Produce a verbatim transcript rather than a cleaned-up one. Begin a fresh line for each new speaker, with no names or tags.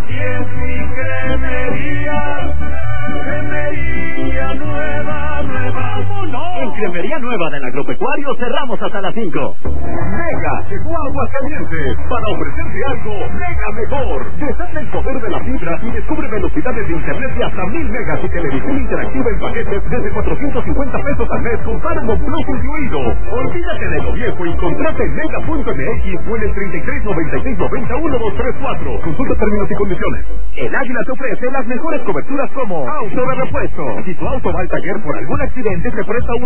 Aquí es mi cremería, cremería nueva, nueva, vámonos.
En Cremería Nueva del Agropecuario cerramos hasta las cinco.
Mega llegó a Aguascalientes para ofrecerte algo mega mejor. Desata el poder de la fibra y descubre velocidades de internet de hasta mil megas y televisión interactiva en paquetes desde cuatrocientos cincuenta pesos al mes con Paramount Plus incluido. Olvídate de lo viejo y contrate en mega punto m x o en el treinta y tres noventa y seis noventa uno dos tres cuatro. Consulta términos y condiciones. El Águila te ofrece las mejores coberturas como auto de repuesto. Si tu auto va al taller por algún accidente, te presta un